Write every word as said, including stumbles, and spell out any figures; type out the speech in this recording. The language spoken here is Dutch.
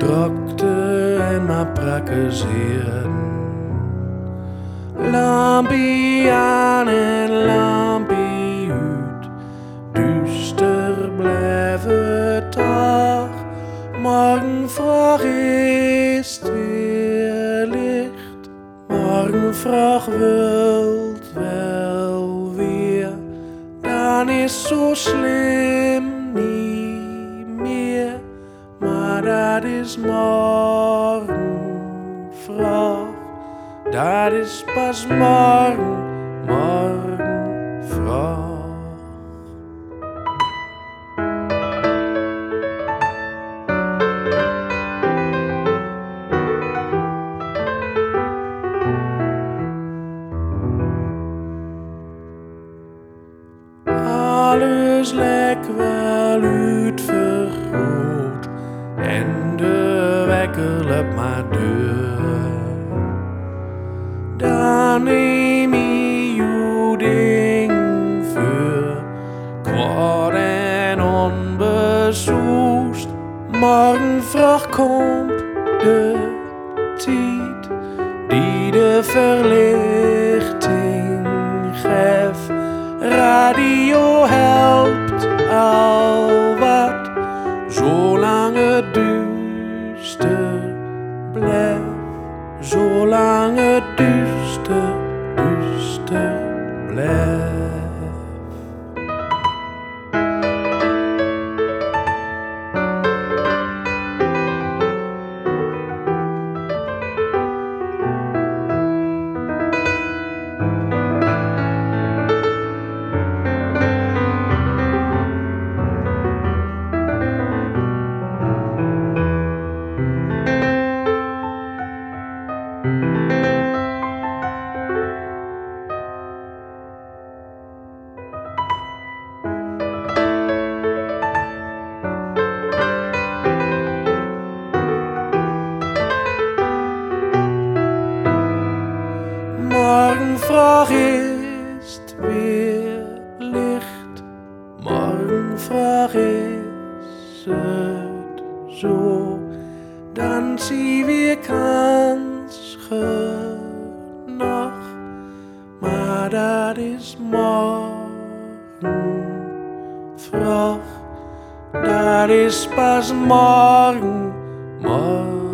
rokte en maar prakkezeerden. Lampie aan en lampie uit, duister bleef het dag. Morgen vroeg is het weer licht, morgen vroeg wilt wel weer. Dan is zo slim niet meer, maar dat is morgen vroeg. Dat is pas morgen, morgen vroeg. Alles lek wel uitvergroot en de wekker loopt maar deur. Dan neem je je ding voor, kwaad en onbesoest. Morgen vroeg komt de tijd die de verlichting geeft. Radio helpt al wat, zolang het duister blijft. Zolang het duister, duister blijft. Morgen vroeg is het weer licht, morgen vroeg is het zo. Dan zie weer kans genoeg, maar dat is morgen vroeg. Dat is pas morgen, morgen.